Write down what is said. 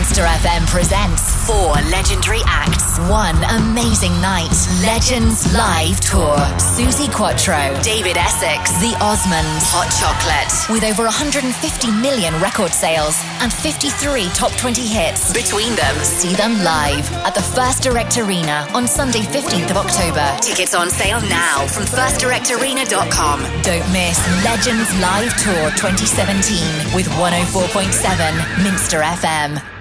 Minster FM presents 4 legendary acts, 1 amazing night. Legends Live Tour. Suzi Quatro, David Essex, The Osmonds, Hot Chocolate. With over 150 million record sales and 53 top 20 hits. Between them, see them live at the First Direct Arena on Sunday 15th of October. Tickets on sale now from firstdirectarena.com. Don't miss Legends Live Tour 2017 with 104.7 Minster FM.